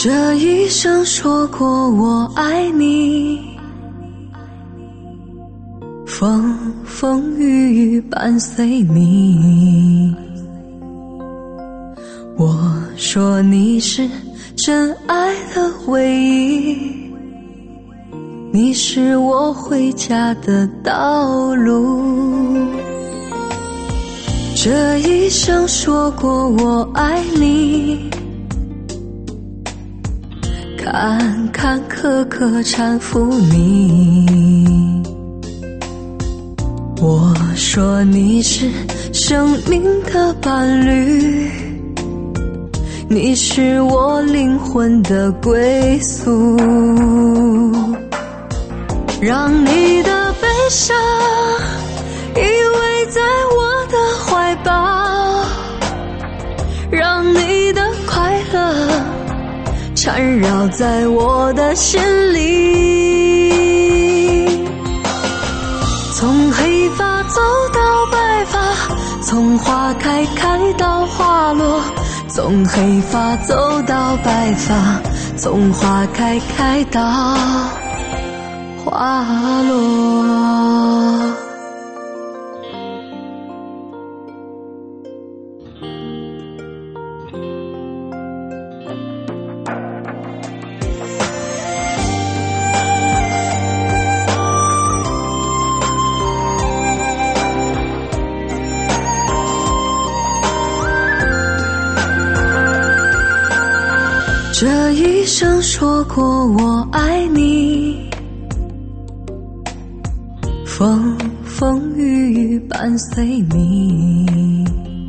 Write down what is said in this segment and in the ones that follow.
这一生说过我爱你，风风雨雨伴随你。我说你是真爱的唯一，你是我回家的道路。这一生说过我爱你，坎坎坷坷搀扶你。我说你是生命的伴侣，你是我灵魂的归宿。让你的悲伤依偎在我的怀抱，让你的快乐缠绕在我的心里。从黑发走到白发，从花开到花落，从黑发走到白发，从花开到花落。这一生说过我爱你，风风雨雨伴随你。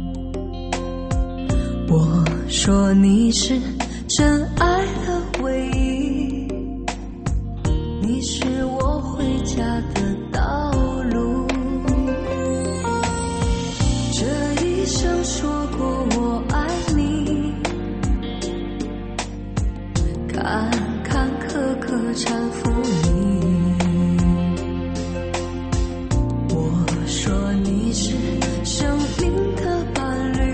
我说你是真爱的唯一，你是我回家的道路。这一生说过我爱你，坎坎坷坷搀扶你。我说你是生命的伴侣，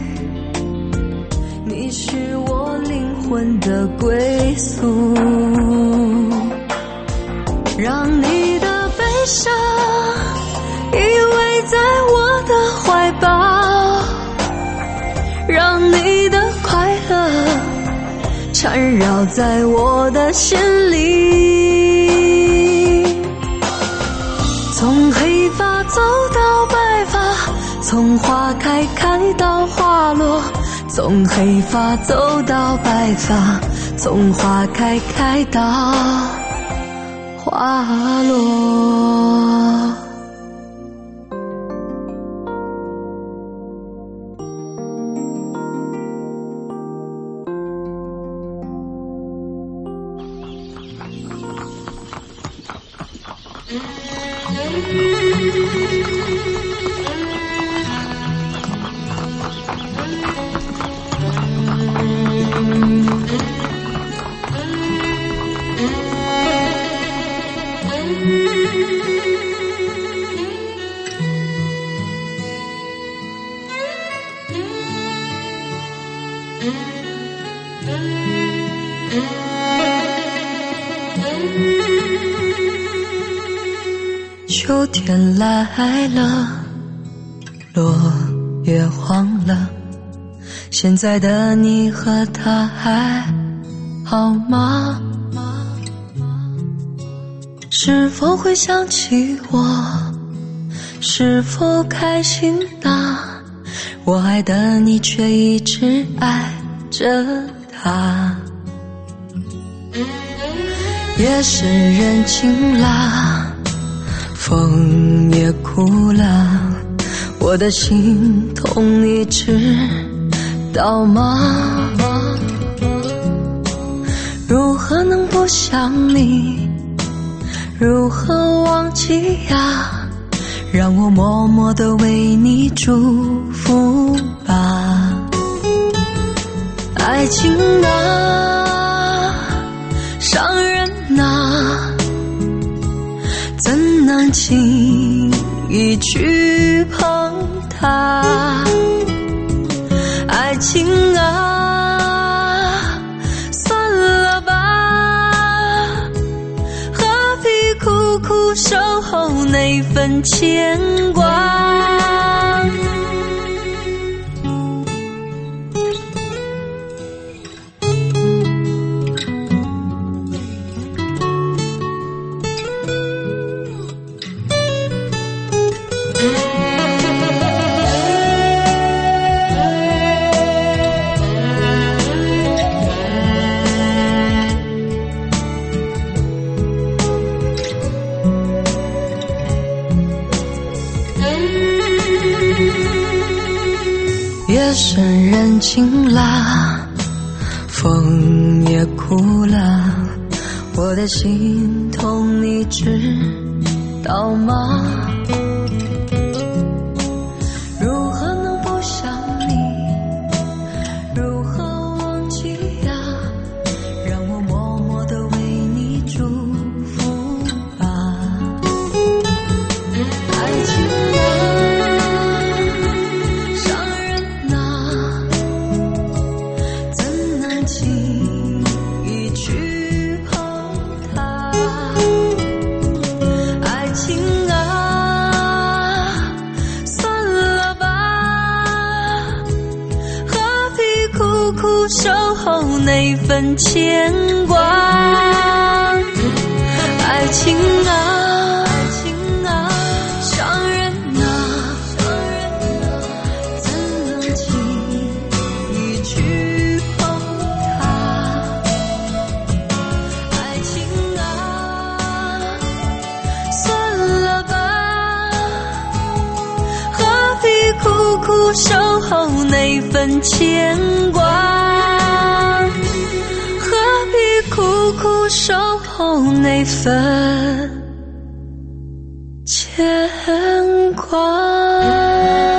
你是我灵魂的归宿。让你的悲伤依偎在我的怀抱，让你的快乐缠绕在我的心里。从黑发走到白发，从花开到花落，从黑发走到白发，从花开到花落。秋天来了，落叶黄了，现在的你和他还好吗？是否会想起我？是否开心啊？我爱的你却一直爱着他。夜深人静啦，风也哭了，我的心痛你知道吗？如何能不想你？如何忘记呀？让我默默地为你祝福吧。爱情啊，伤人啊，怎能轻易去碰它？爱情啊，算苦苦守候那份牵挂。夜深人静了，风也哭了，我的心痛你知道吗？如何能不想你，如何忘记呀，让我默默地为你祝福吧。爱情守候那份牵挂。爱情啊，伤人啊，怎能轻易去碰它？爱情啊，算了吧，何必苦苦守候那份牵挂？苦苦守候那份牵挂。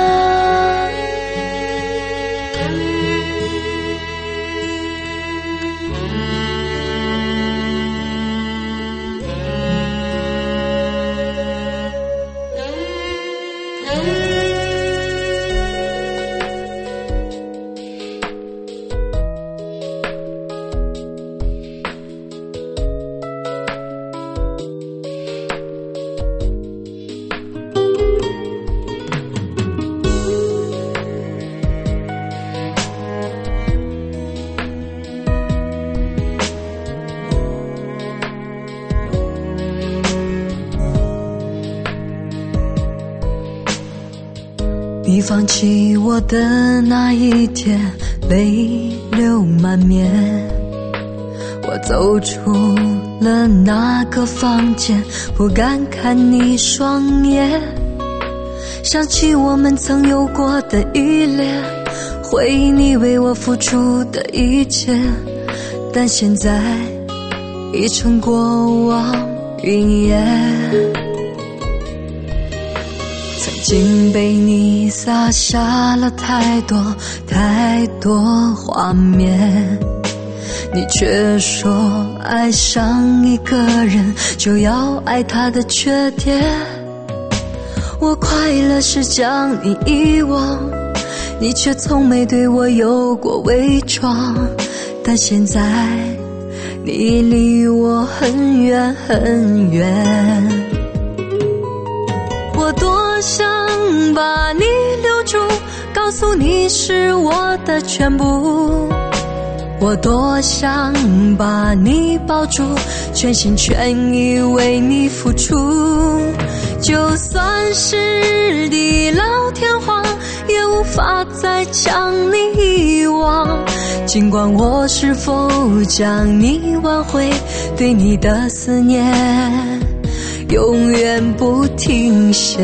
你放弃我的那一天，泪流满面，我走出了那个房间，不敢看你双眼，想起我们曾有过的依恋，回忆你为我付出的一切，但现在已成过往云烟。曾经被你洒下了太多太多画面，你却说爱上一个人就要爱他的缺点。我快乐时将你遗忘，你却从没对我有过伪装，但现在你离我很远很远。我多想把你留住，告诉你是我的全部，我多想把你抱住，全心全意为你付出，就算是地老天荒，也无法再将你遗忘。尽管我是否将你挽回，对你的思念永远不停歇。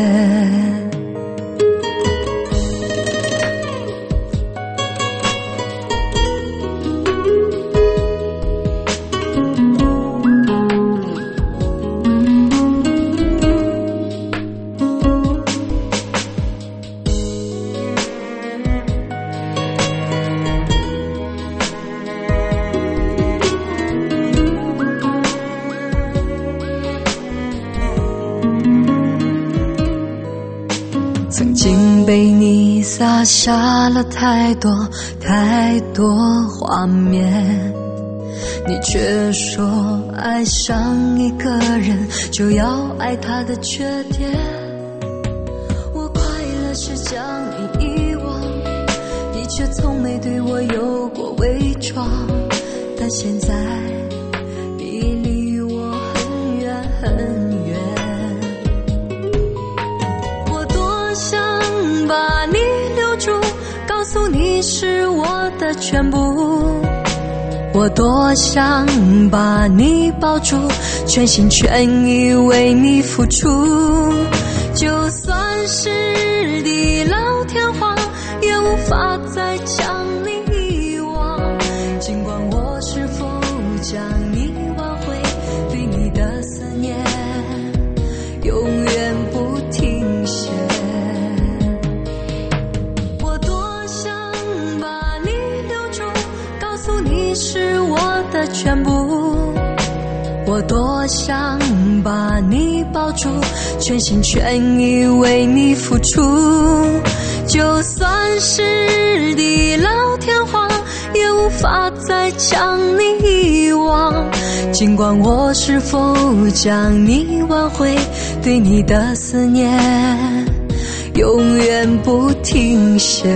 曾经被你洒下了太多太多画面， 你却说爱上一个人就要爱他的缺点。我快乐是将你遗忘，你却从没对我有过伪装。但现在你离我很远很远，我多想把你留住，告诉你是我的全部。我多想把你抱住，全心全意为你付出。就算是地老天荒，也无法再将你遗忘。尽管我是否将你挽回，对你的思念永远不停歇。我多想把你留住，告诉你是我的全部。我多想把你抱住，全心全意为你付出。就算是地老天荒，也无法再将你遗忘。尽管我是否将你挽回，对你的思念永远不停歇。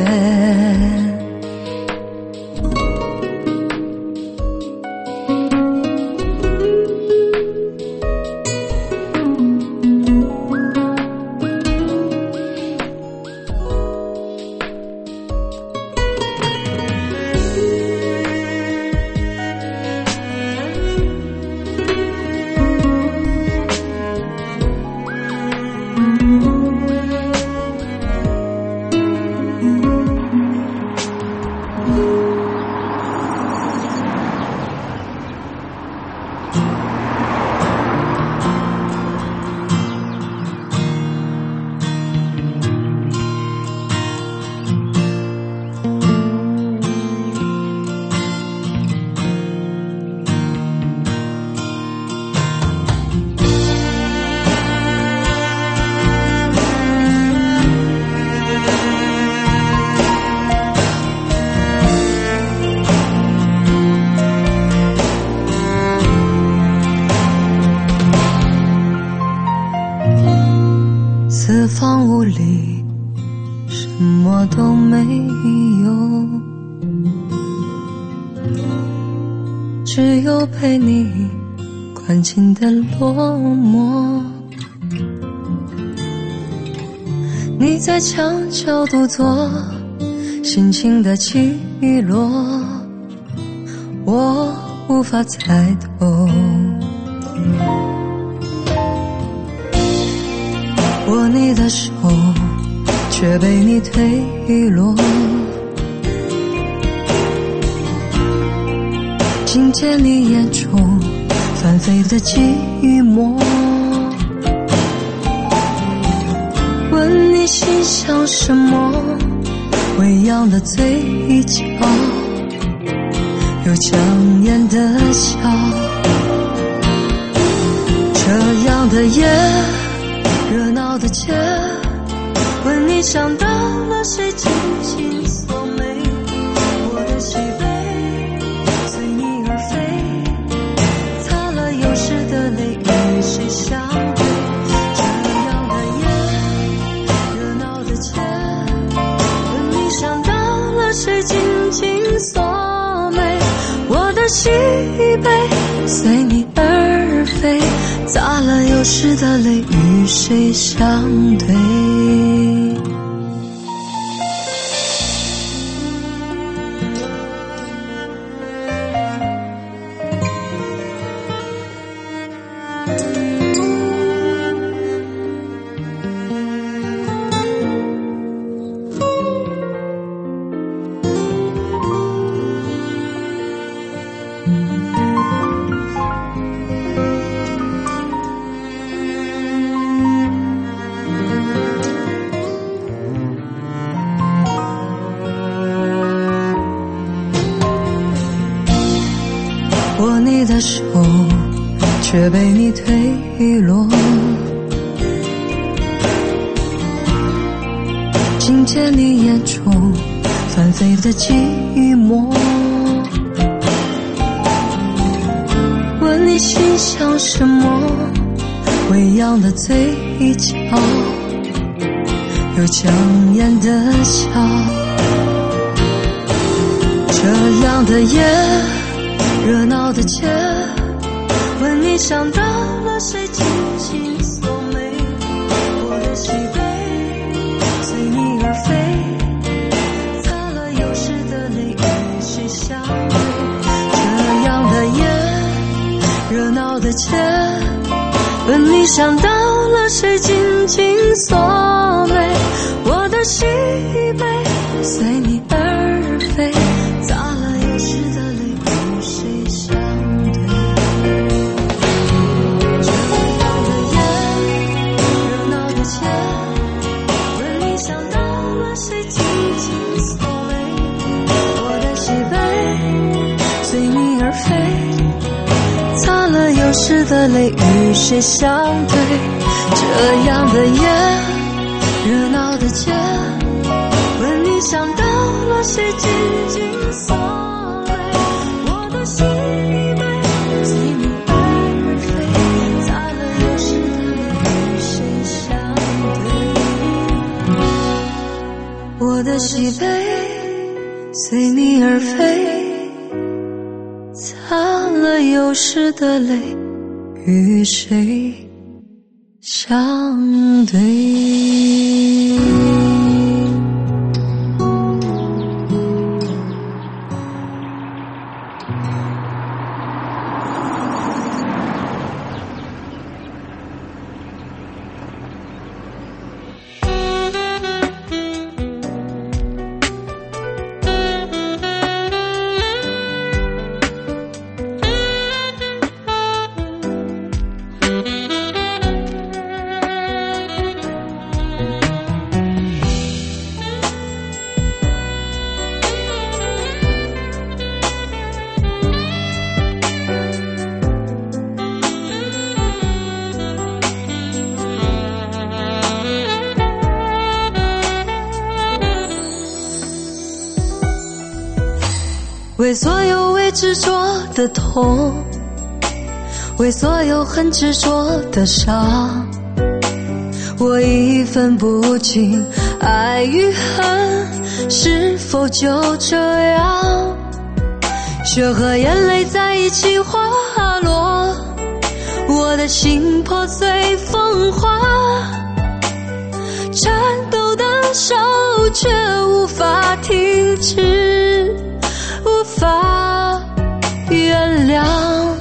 四方无里，什么都没有，只有陪你关紧的落寞。你在墙角独坐，心情的起落，我无法猜透。握你的手，却被你推落。听见你眼中翻飞的寂寞，问你心想什么？微扬的嘴角，有强颜的笑。这样的夜，热闹的街，问你想到了谁，紧紧锁眉。我的喜悲随你而飞，擦了有时的泪与谁相对。这样的夜，热闹的街，问你想到了谁，紧紧锁眉。我的喜悲随你而飞，擦了有时的泪与谁相对。握你的手，却被你推落。听见你眼中翻飞的寂寞， 像什么？微扬的嘴角，有抢眼的笑。这样的夜，热闹的街，问你想到了谁，紧紧锁眉。我的喜悲随你而飞，擦了又湿的泪，与谁相对？这样的夜，热闹的街，问你想到了谁，紧紧锁眉。我的喜悲随你而飞，擦了又湿的泪，与谁相对？这样的夜，热闹的街，问你想到了谁，紧紧锁眉。我的喜悲随你而飞，擦了又湿的泪，与谁相对？这样的夜，热闹的街，问你想到了谁，紧紧锁眉。我的喜悲随你而飞，擦了又湿的泪，与谁相对？我的喜悲随你而飞，擦了又湿的泪，与谁相对？为所有未执着的痛，为所有很执着的伤，我已分不清爱与恨是否就这样。血和眼泪在一起滑落，我的心破碎风化，颤抖的手却无法停止，无法原谅。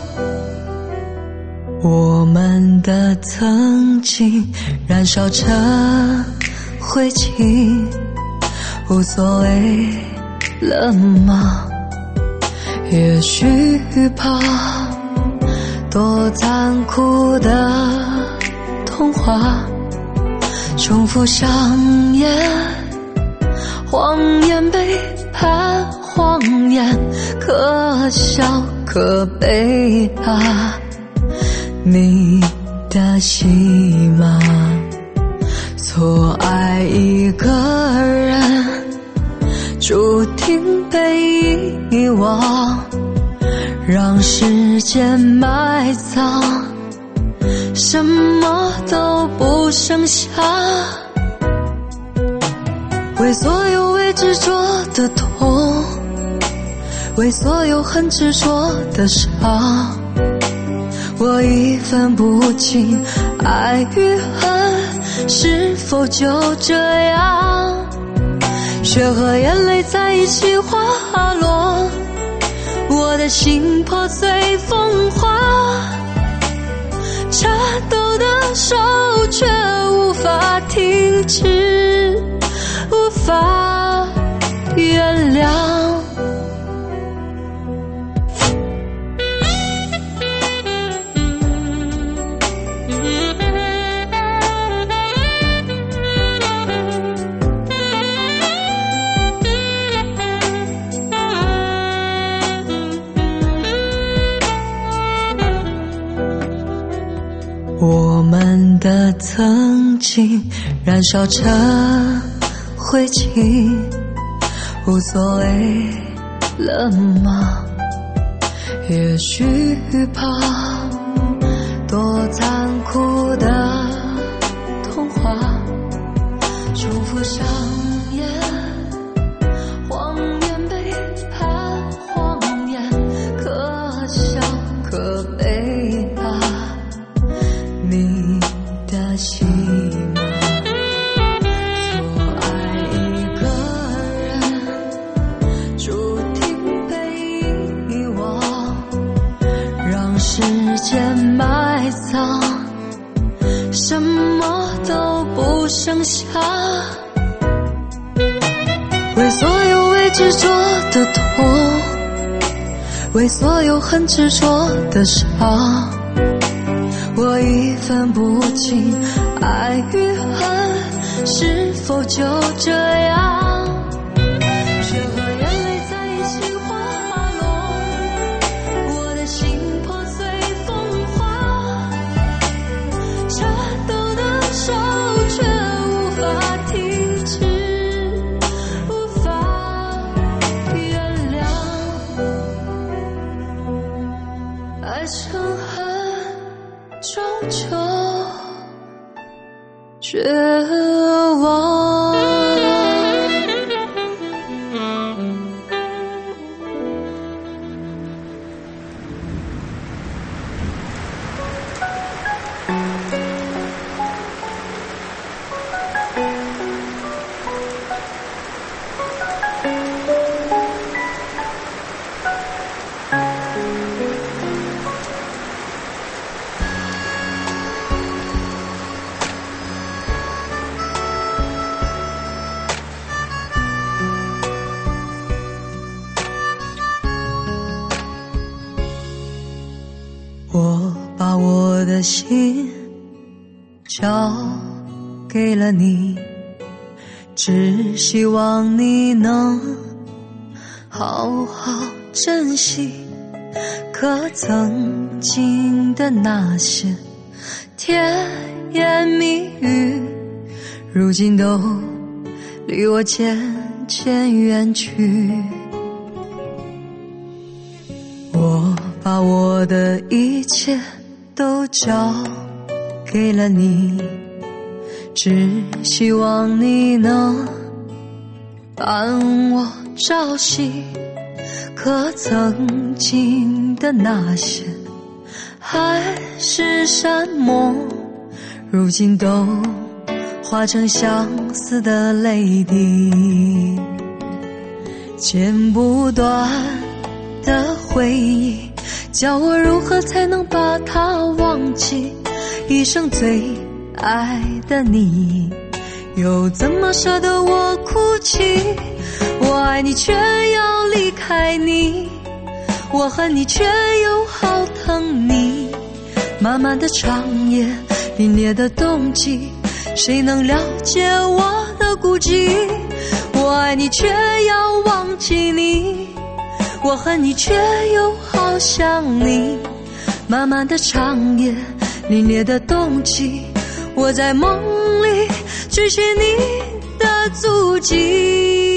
我们的曾经燃烧成灰烬，无所谓了吗？也许怕多残酷的童话重复上演，谎言背叛谎言，可笑可悲啊，你的戏码。错爱一个人，注定被遗忘，让时间埋葬，什么都不剩下。为所有未执着的痛，为所有很执着的伤，我已分不清爱与恨是否就这样。血和眼泪在一起滑落，我的心破碎风化，颤抖的手却无法停止，无法原谅。我们的曾经燃烧成灰烬，无所谓了吗？也许怕残酷的童话，重复上演，谎言背叛谎言，可笑可悲吧，你的戏码。所爱一个人，注定被遗忘，让时间埋藏，什么都不剩下。为所有未执着的痛，为所有很执着的伤，我已分不清爱与恨是否就这样。血和眼泪在一起滑落，我的心破碎风化，颤抖的手却无法停止，无法原谅。爱成恨，终究绝望。我把我的心交给了你，只希望你能好好珍惜。可曾经的那些甜言蜜语，如今都离我渐渐远去。我把我的一切都交给了你，只希望你能伴我朝夕。可曾经的那些海誓山盟，如今都化成相思的泪滴。剪不断的回忆，叫我如何才能把它忘记？一生最爱的你，又怎么舍得我哭泣？我爱你却要离开你，我恨你却又好疼你。漫漫的长夜，凛冽的冬季，谁能了解我的孤寂？我爱你却要忘记你，我恨你却又好想你。漫漫的长夜，凛冽的冬季，我在梦里追寻你的足迹。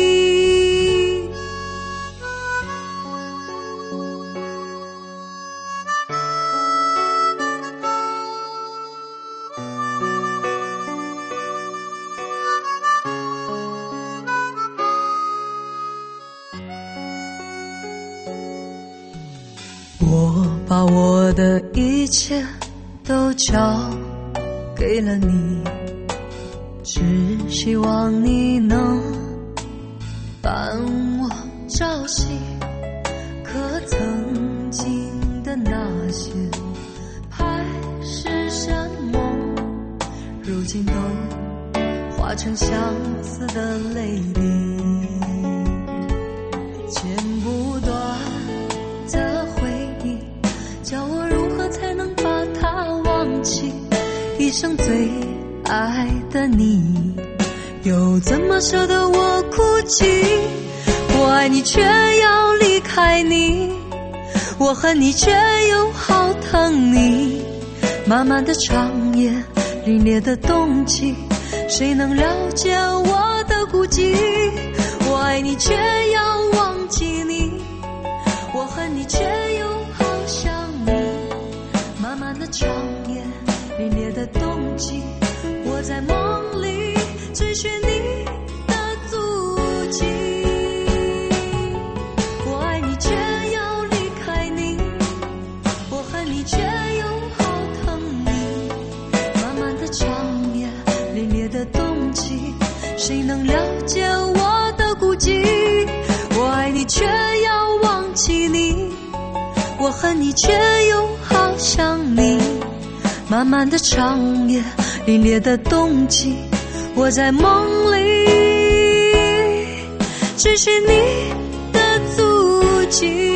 我把我的一切都交给了你，只希望你能伴我朝夕。可曾经的那些海誓山盟，如今都化成相思的泪滴。剪不断的回忆，叫我如何才能把它忘记？一生最爱的你，又怎么舍得我哭泣？我爱你却要离开你，我恨你却又好疼你。漫漫的长夜，凛冽的冬季，谁能了解我的孤寂？我爱你却要忘记你，我恨你却又好想你。漫漫的长夜， 迹，我在梦里追寻你的足迹。我爱你却要离开你，我恨你却又好疼你。漫漫的长夜，凛冽的冬季，谁能了解我的孤寂？我爱你却要忘记你，我恨你却又好想你。漫漫的长夜，凛冽的冬季，我在梦里追寻你的足迹。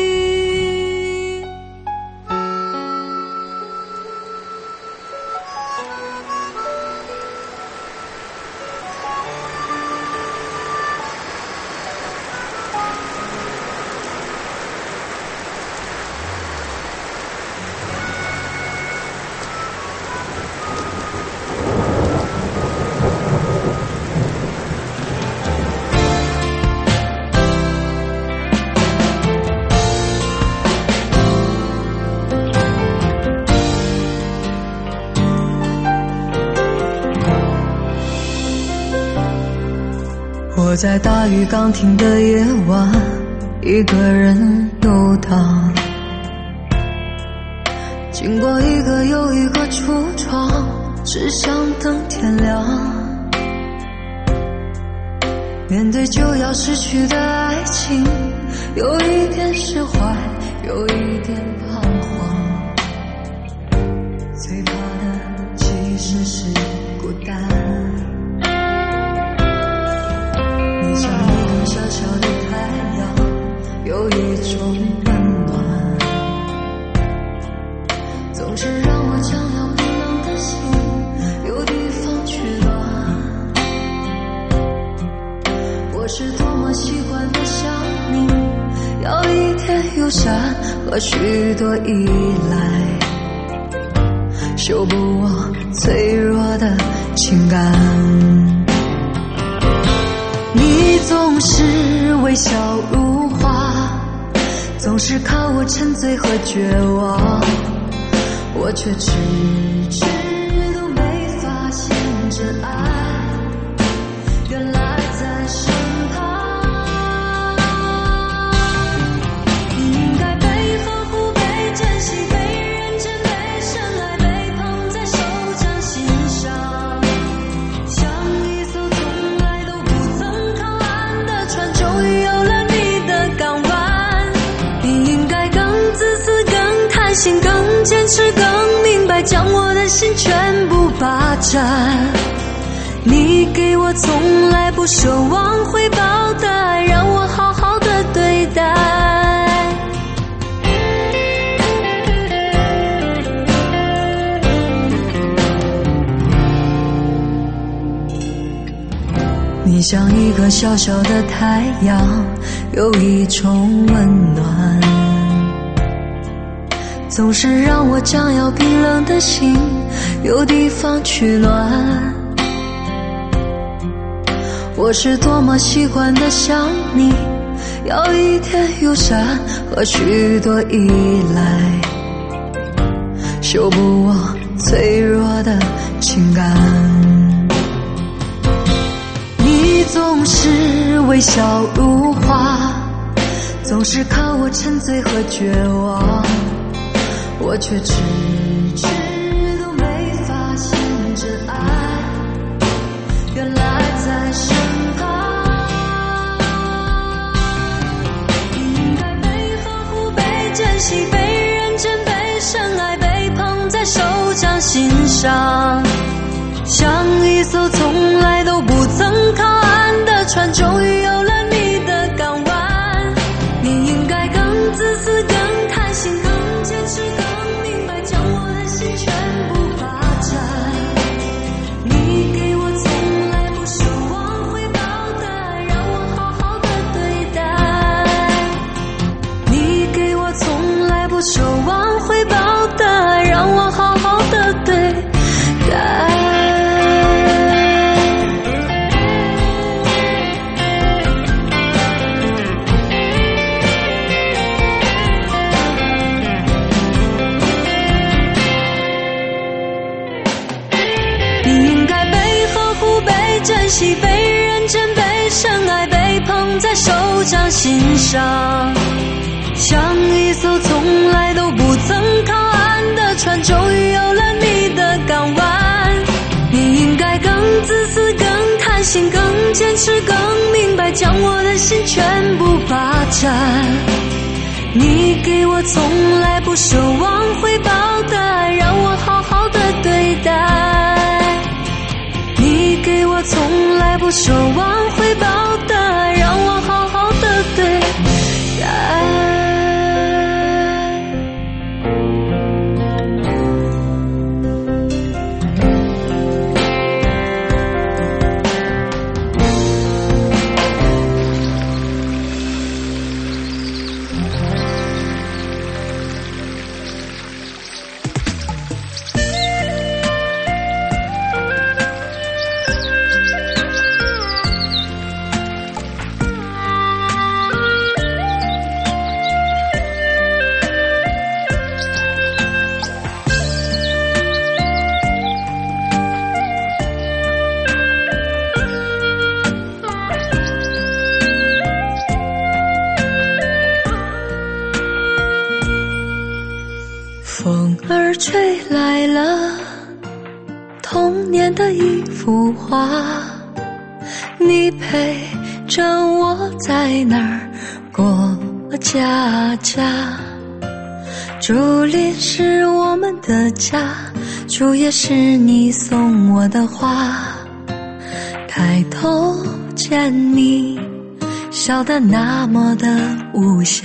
我在大雨刚停的夜晚，一个人游荡，经过一个又一个橱窗，只想等天亮。面对就要失去的爱情，有一点释怀，有一点彷徨。最怕的其实是孤单。你像一个小小的太阳，有一种温暖，总是让我将要冰冷的心有地方取暖。我是多么习惯的想你，要一点友善和许多依赖，修补我脆弱的情感。你总是微笑如花，总是看我沉醉和绝望，我却迟迟都没发现真爱原来在身旁。你应该被呵护，被珍惜，被认真，被深爱，被捧在手掌心上，像一艘从来都不曾靠岸的船，终于有了你的港湾。你应该更自私，更贪心，更坚持，更明白，将我的心全部霸占。你给我从来不奢望回报的爱，让我好好的对待。你像一个小小的太阳，有一种温暖，总是让我将要冰冷的心有地方取暖。我是多么习惯的想你，要一点友善和许多依赖，修补我脆弱的情感。你总是微笑如花，总是看我沉醉和绝望，我却迟迟都没发现真爱原来在身旁。你应该被呵护，被珍惜，被认真，被深爱，被捧在手掌心上，像一艘从来都不曾靠岸的船，终于有了你的港湾。你应该更自私，更贪心，更坚持，更明白，将我的心全部霸占。你给我从来不奢望回报的爱，让我好好的对待。你给我从来不奢望回报的爱，让我好好的对惜，被认真，被深爱，被捧在手掌心上，像一艘从来都不曾靠岸的船，终于有了你的港湾。你应该更自私，更贪心，更坚持，更明白，将我的心全部霸占。你给我从来不奢望回报的爱，让我好好的对待。你给我从来不奢望回报的爱，让我好好的对待。风儿吹来了童年的一幅画，你陪着我在那儿过家家。竹林是我们的家，树也是你送我的花。抬头见你笑得那么的无暇，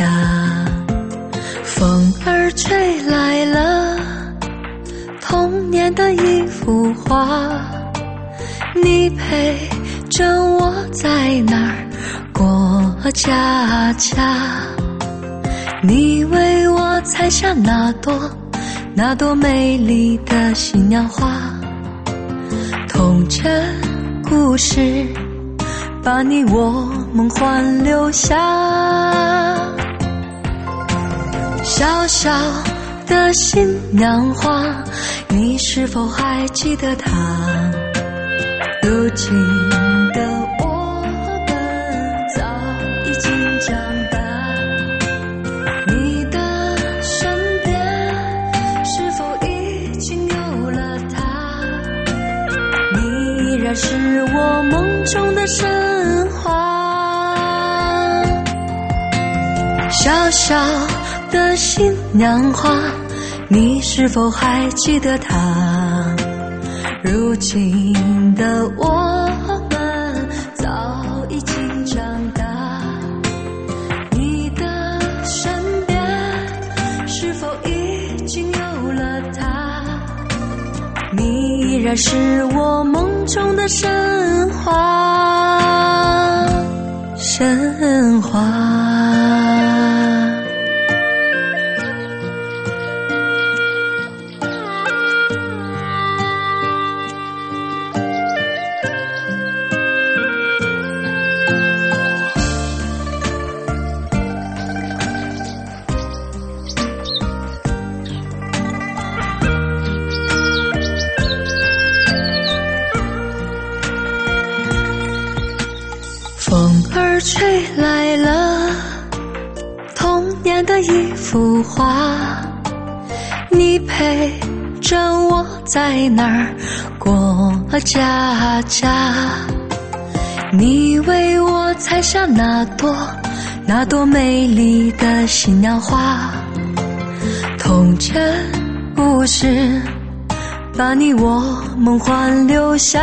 风儿吹来了童年的一幅画，你陪着我在那儿过家家。你为我采下那朵美丽的新娘花，童真故事把你我梦幻留下。小小的新娘花，你是否还记得她？如今的我们早已经长大，你的身边是否已经有了她？你依然是我梦中的神话。小小的新娘花，你是否还记得她？如今的我们早已经长大，你的身边是否已经有了她？你依然是我梦中的神话，神话。风儿吹来了童年的一幅画，你陪着我在那儿过家家。你为我采下那朵美丽的新娘花，童真故事把你我梦幻留下。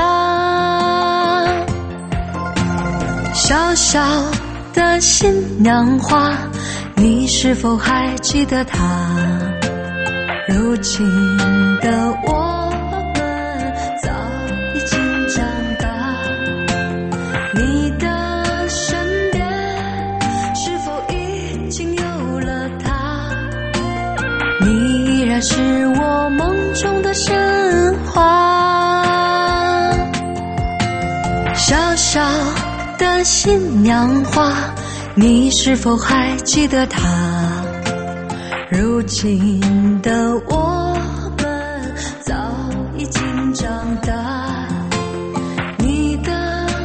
小小的新娘花，你是否还记得她？如今的我们早已经长大，你的身边是否已经有了她？你依然是我梦中的神话。小小的新娘花，你是否还记得她？如今的我们早已经长大，你的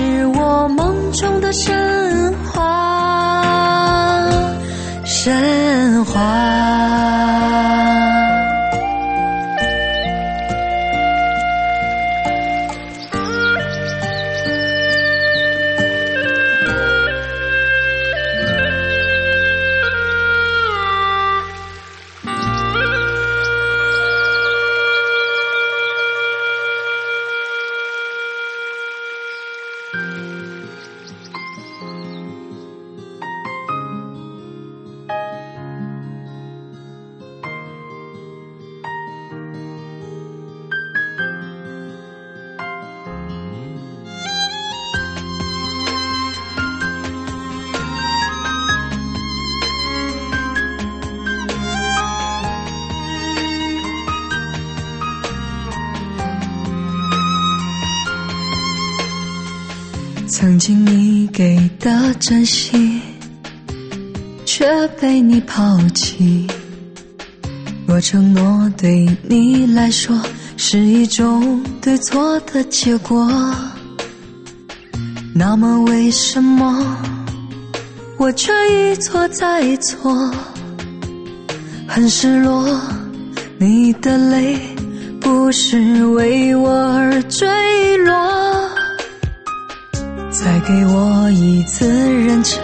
是我梦中的神话，神话。曾经你给的真心，却被你抛弃。若承诺对你来说是一种对错的结果，那么为什么我却一错再错？很失落，你的泪不是为我而坠落。再给我一次认真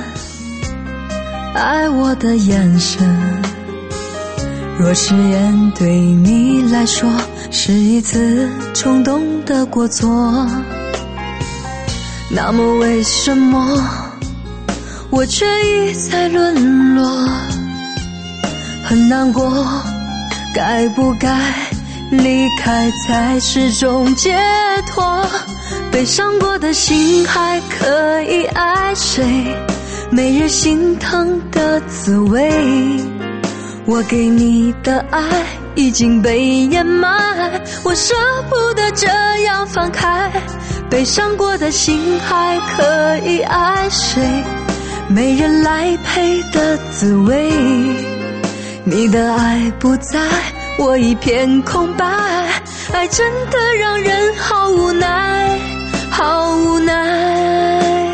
爱我的眼神，若誓言对你来说是一次冲动的过错，那么为什么我却一再沦落？很难过，该不该离开才是种解脱？悲伤过的心还可以爱谁？没人心疼的滋味，我给你的爱已经被掩埋，我舍不得这样放开。悲伤过的心还可以爱谁？没人来陪的滋味，你的爱不在，我一片空白，爱真的让人好无奈，好无奈。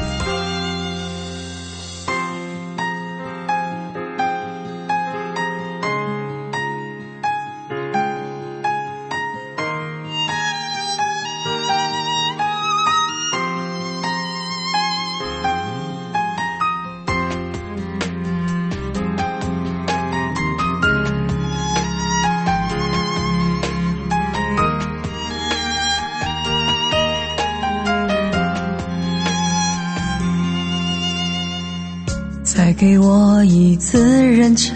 再给我一次认真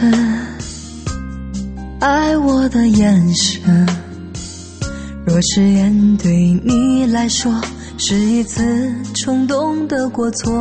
爱我的眼神，若誓言对你来说是一次冲动的过错，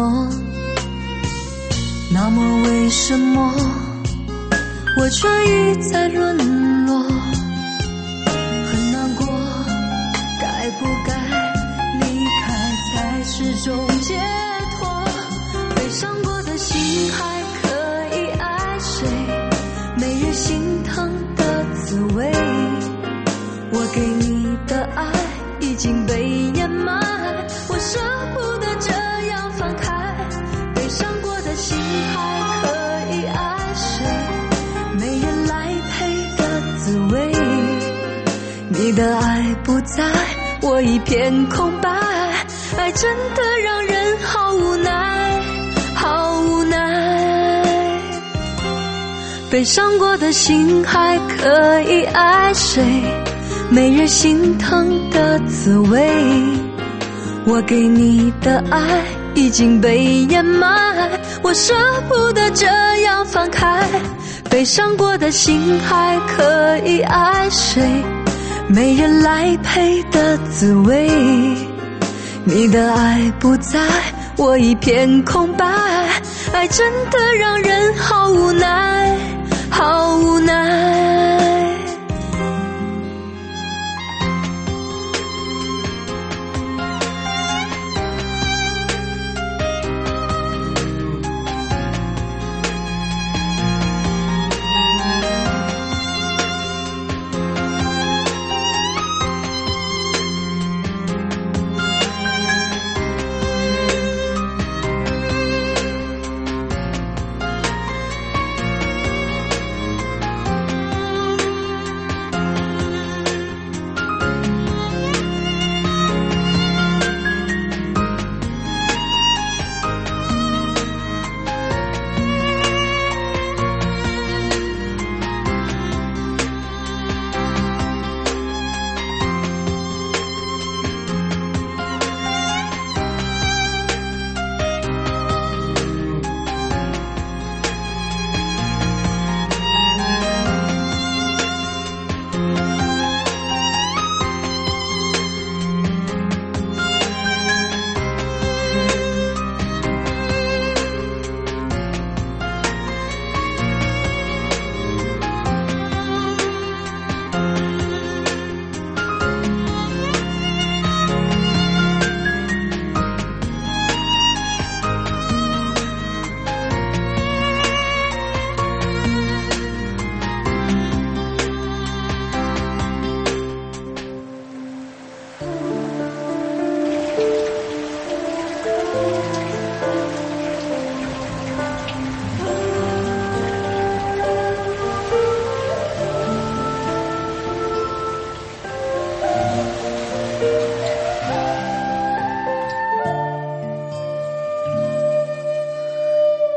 那么为什么我却一再沦落？很难过，该不该离开才是种解脱？悲伤过的心还可以爱谁？没人心疼的滋味，我给你的爱已经被掩埋，我舍不得这样放开。悲伤过的心还可以爱谁？没人来陪的滋味，你的爱不在，我一片空白，爱真的让人好无奈，好无奈。悲伤过的心还可以爱谁？没人心疼的滋味，我给你的爱已经被掩埋，我舍不得这样放开。悲伤过的心还可以爱谁？没人来陪的滋味，你的爱不在，我一片空白，爱真的让人好无奈，好无奈。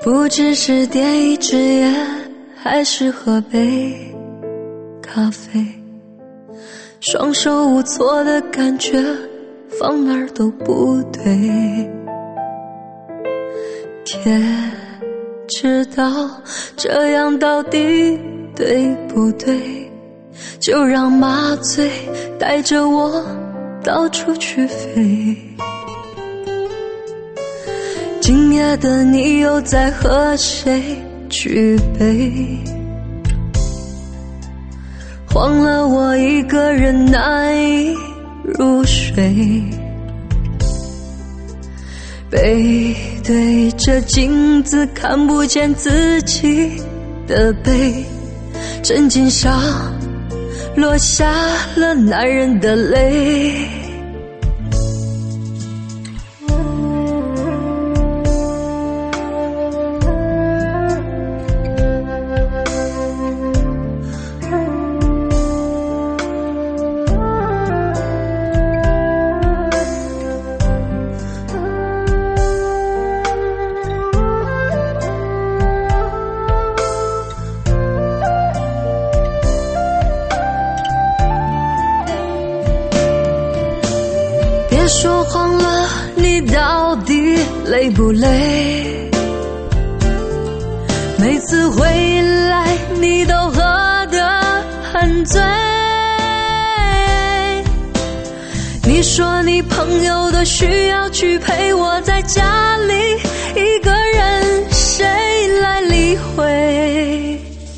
不只是点一支烟，还是喝杯咖啡，双手无措的感觉，放哪儿都不对。天知道这样到底对不对，就让麻醉带着我到处去飞。今夜的你又在和谁举杯？慌了我一个人难以入睡，背对着镜子看不见自己的背，枕巾上落下了男人的泪。别说谎了，你到底累不累？每次回来你都喝得很醉。你说你朋友都需要去陪，我在家里一个人，谁来理会？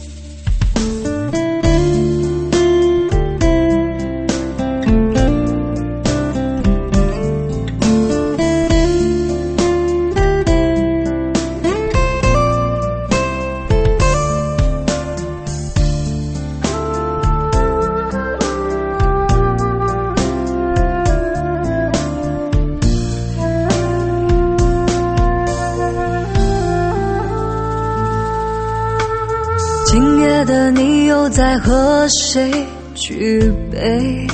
今夜的你又在和谁举杯？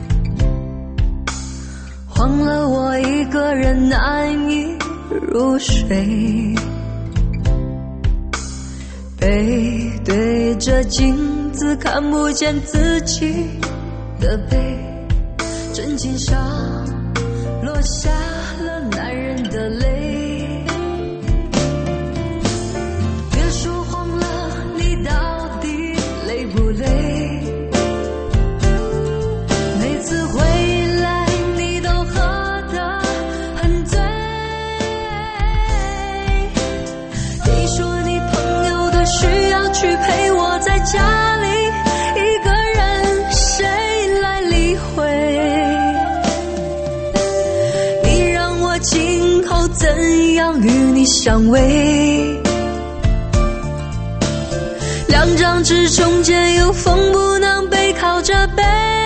慌了我一个人难以入睡，背对着镜子看不见自己的背，枕巾上落下了男人的泪。去陪我在家里一个人，谁来理会？你让我今后怎样与你相偎？两张纸中间有缝，不能背靠着背。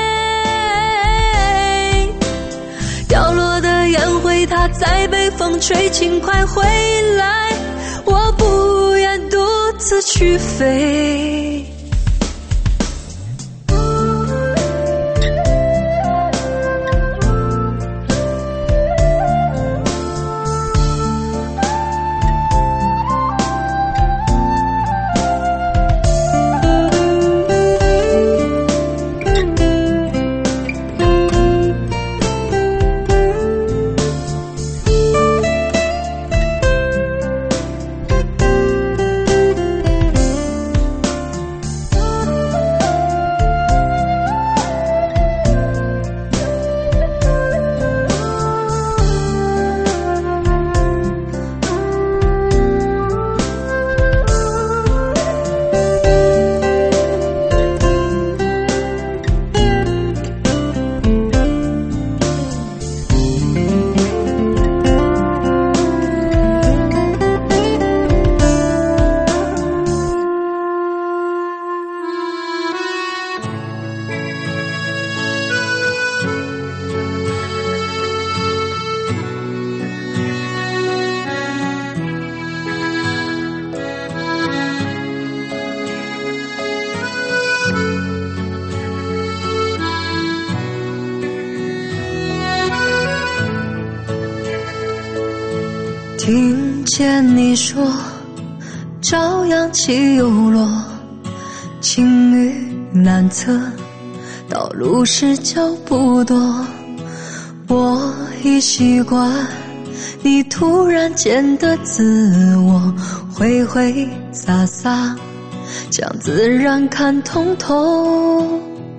掉落的烟灰它在被风吹，请快回来，我不愿独自去飞。听见你说朝阳起又落，晴雨难测，道路是脚步多。我已习惯你突然间的自我，挥挥洒洒将自然看通透。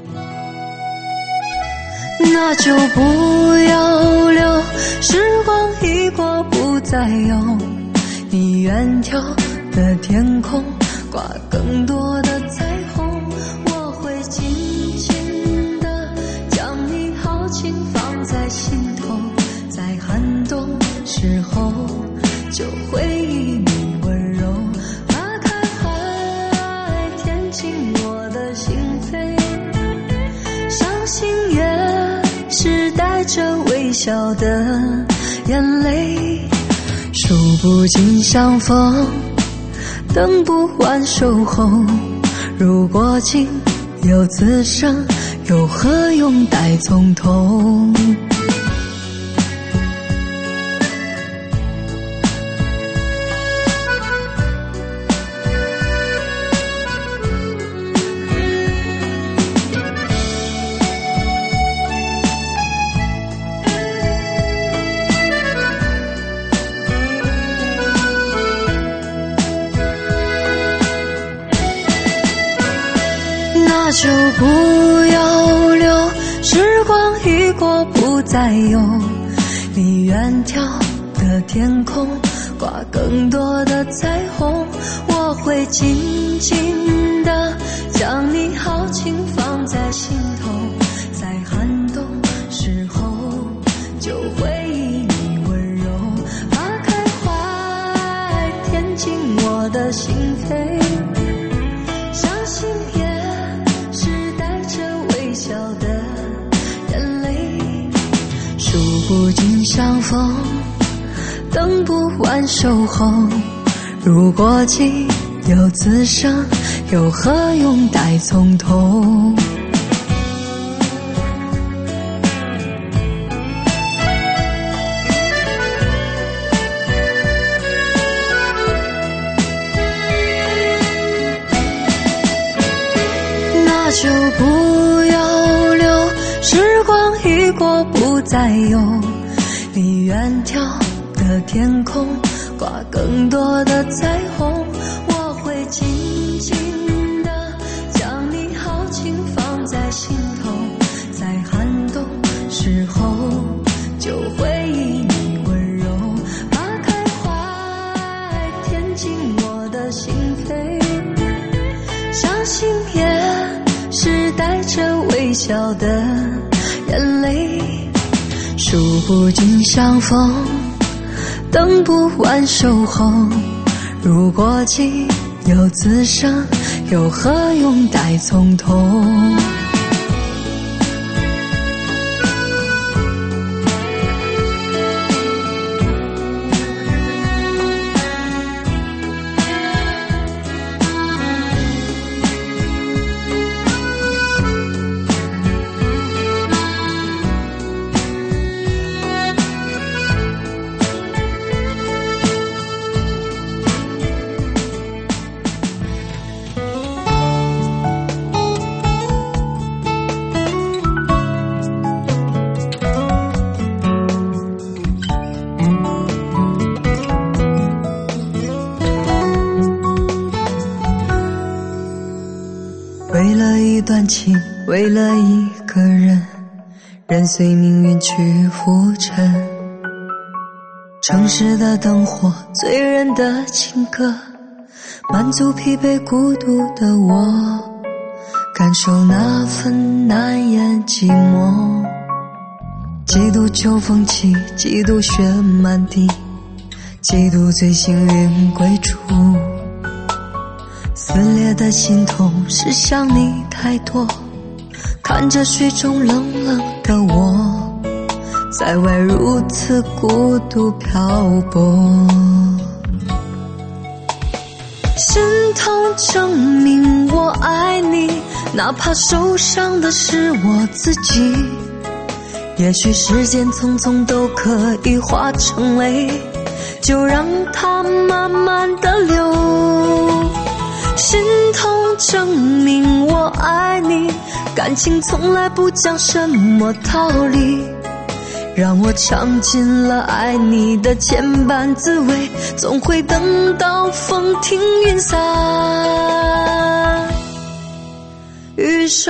那就不要留，时光一过不再有，你远眺的天空挂更多的彩虹。我会紧紧地将你豪情放在心头，在寒冬时候就回忆你温柔，花开怀填进我的心扉，相信也是带着微笑的眼泪。数不尽相逢，等不完守候，如果竟有此生，又何用待从头。那就不要留，时光一过不再有，你远眺的天空挂更多的彩虹。我会紧紧地将你豪情放在心头，在寒冬时候就回忆你温柔，花开怀填进我的心扉，相信也笑的眼泪。数不尽相逢，等不完守候，如果既有此生，又何用待从头。那就不要留，时光一过不再有，你远眺的天空挂更多的彩虹。我会紧紧地将你豪情放在心头，在寒冬时候就回忆你温柔，花开怀填进我的心扉，相信也是带着微笑的眼泪。数不尽相逢，等不完守候，如果既有此生，又何用待从头。为了一段情，为了一个人，任随命运去浮沉。城市的灯火，醉人的情歌，满足疲惫孤独的我，感受那份难言寂寞。几度秋风起，几度雪满地，几度最幸运归处。撕裂的心痛是想你太多，看着水中冷冷的我，在外如此孤独漂泊。心痛证明我爱你，哪怕受伤的是我自己。也许时间匆匆都可以化成泪， 就让它慢慢的流。心痛证明我爱你，感情从来不讲什么道理，让我尝尽了爱你的千般滋味，总会等到风停云散雨收。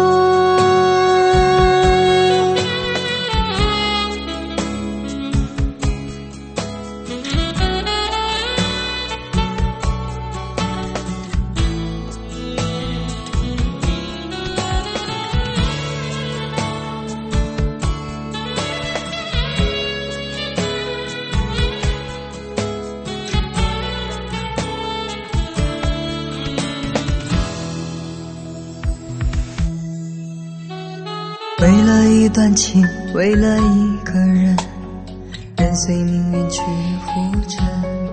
为了一段情，为了一个人，任随命运去浮沉。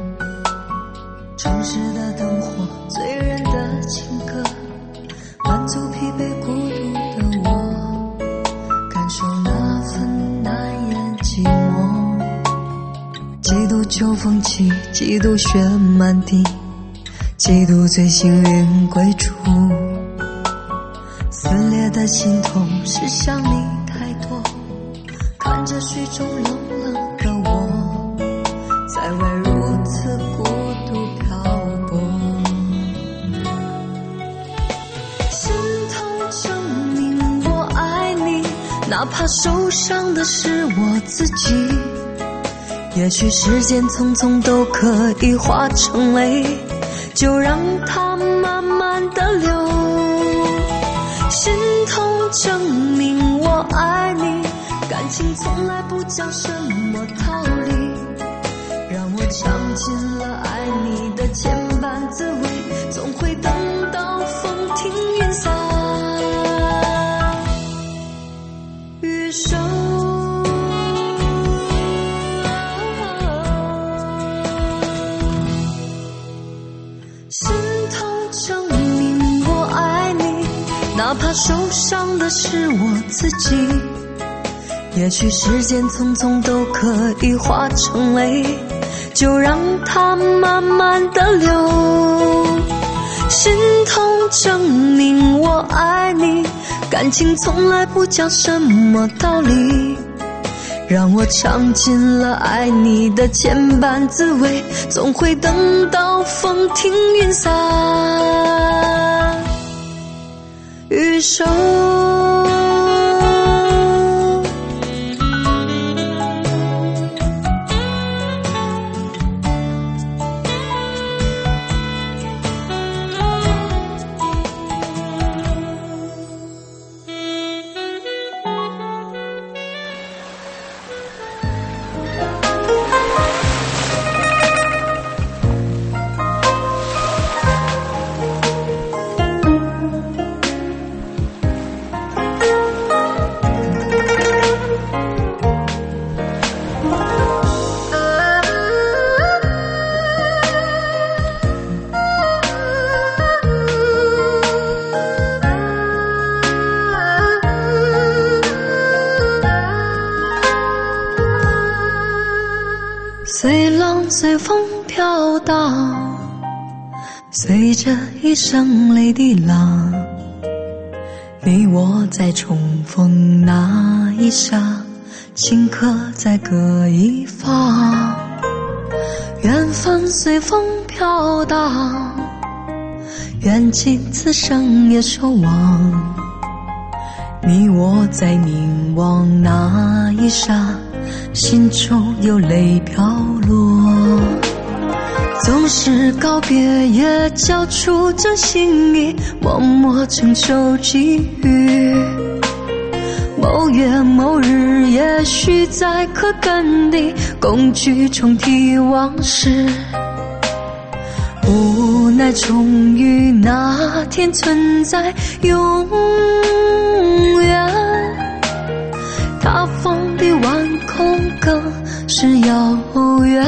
城市的灯火，醉人的情歌，满足疲惫孤独的我，感受那份难言寂寞。几度秋风起，几度雪满地，几度最幸运归处。撕裂的心痛是想你太多，看着水中冷冷的我，在外如此孤独漂泊。心痛证明我爱你，哪怕受伤的是我自己，也许时间匆匆都可以化成泪，就让它慢慢的流。心痛证明我爱你，感情从来不讲什么道理，让我尝尽了爱你的千般滋味，总会等到风停云散雨收。心痛证明我爱你，哪怕受伤的是我自己，也许时间匆匆都可以化成泪，就让它慢慢的流。心痛证明我爱你，感情从来不讲什么道理，让我尝尽了爱你的千般滋味，总会等到风停云散雨收。随浪随风飘荡，随着一声泪滴浪，你我在重逢那一刹，顷刻在各一方。缘分随风飘荡，缘尽此生也守望。你我在凝望那一刹，心中有泪飘落。总是告别也交出这心意，默默承受际遇。某月某日，也许在可跟地共聚重提往事。无奈终于那天存在永远，他方比晚空更是遥远。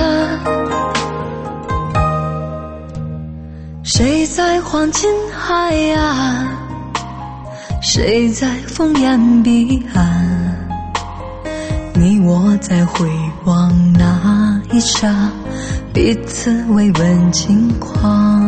谁在黄金海岸，谁在烽烟彼岸，你我在回望那一刹， 彼此慰问近况。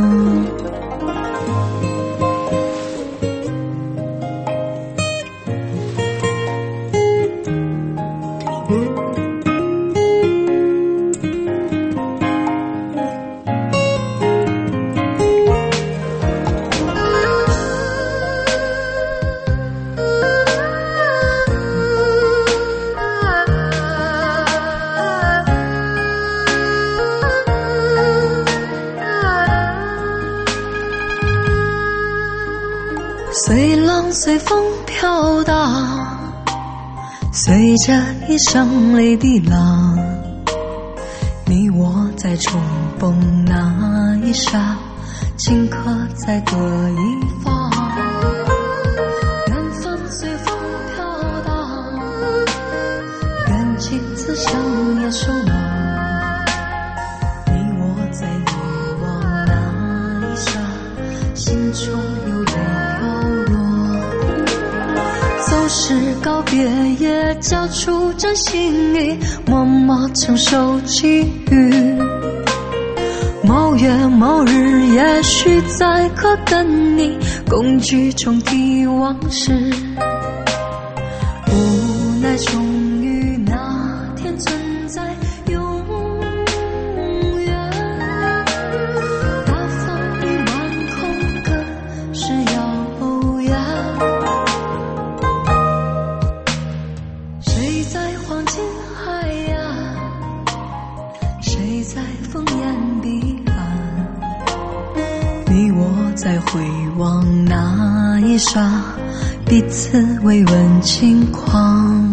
随浪随风飘荡，随着一声泪滴浪，你我在重逢那一刹，顷刻在各一方。缘分随风飘荡，缘起自相也守望。你我在遗忘那一刹，心中有点走时告别，也交出真心意，默默承受际遇。某月某日，也许再可跟你共聚重提往事。无奈终于那天存在永远，大风雨满空，可是遥远。谁在黄金海岸，谁在烽烟彼岸，你我在回望那一刹，彼此慰问近况。